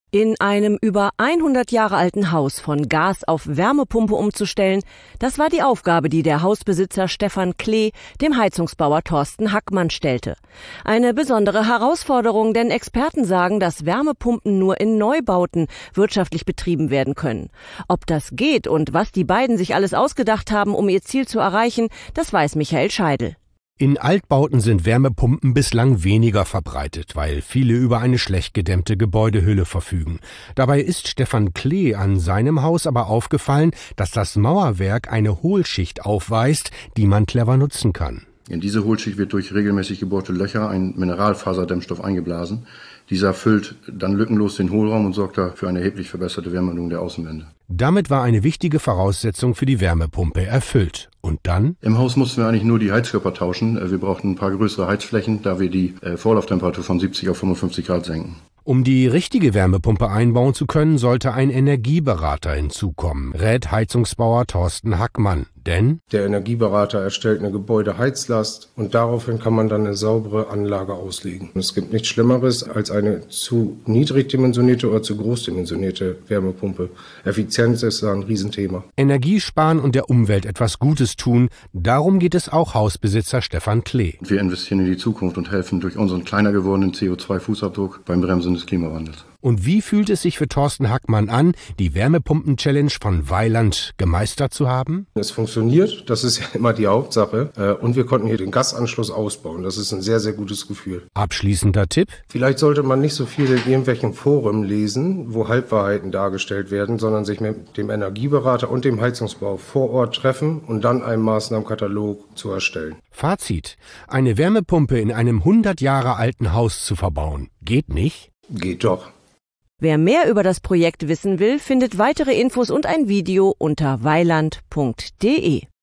In einem über 100 Jahre alten Haus von Gas auf Wärmepumpe umzustellen, das war die Aufgabe, die der Hausbesitzer Stefan Klee dem Heizungsbauer Thorsten Hackmann stellte. Eine besondere Herausforderung, denn Experten sagen, dass Wärmepumpen nur in Neubauten wirtschaftlich betrieben werden können. Ob das geht und was die beiden sich alles ausgedacht haben, um ihr Ziel zu erreichen, das weiß Michael Scheidel. In Altbauten sind Wärmepumpen bislang weniger verbreitet, weil viele über eine schlecht gedämmte Gebäudehülle verfügen. Dabei ist Stefan Klee an seinem Haus aber aufgefallen, dass das Mauerwerk eine Hohlschicht aufweist, die man clever nutzen kann. In diese Hohlschicht wird durch regelmäßig gebohrte Löcher ein Mineralfaserdämmstoff eingeblasen. Dieser füllt dann lückenlos den Hohlraum und sorgt für eine erheblich verbesserte Wärmedämmung der Außenwände. Damit war eine wichtige Voraussetzung für die Wärmepumpe erfüllt. Und dann? Im Haus mussten wir eigentlich nur die Heizkörper tauschen. Wir brauchten ein paar größere Heizflächen, da wir die Vorlauftemperatur von 70 auf 55 Grad senken. Um die richtige Wärmepumpe einbauen zu können, sollte ein Energieberater hinzukommen, rät Heizungsbauer Thorsten Hackmann. Denn der Energieberater erstellt eine Gebäudeheizlast und daraufhin kann man dann eine saubere Anlage auslegen. Es gibt nichts Schlimmeres als eine zu niedrig dimensionierte oder zu groß dimensionierte Wärmepumpe. Effizienz ist da ein Riesenthema. Energie sparen und der Umwelt etwas Gutes tun, darum geht es auch Hausbesitzer Stefan Klee. Wir investieren in die Zukunft und helfen durch unseren kleiner gewordenen CO2-Fußabdruck beim Bremsen des Klimawandels. Und wie fühlt es sich für Thorsten Hackmann an, die Wärmepumpen-Challenge von Weiland gemeistert zu haben? Es funktioniert, das ist ja immer die Hauptsache. Und wir konnten hier den Gasanschluss ausbauen. Das ist ein sehr, sehr gutes Gefühl. Abschließender Tipp? Vielleicht sollte man nicht so viel in irgendwelchen Foren lesen, wo Halbwahrheiten dargestellt werden, sondern sich mit dem Energieberater und dem Heizungsbau vor Ort treffen und dann einen Maßnahmenkatalog zu erstellen. Fazit: Eine Wärmepumpe in einem 100 Jahre alten Haus zu verbauen, geht nicht? Geht doch. Wer mehr über das Projekt wissen will, findet weitere Infos und ein Video unter weiland.de.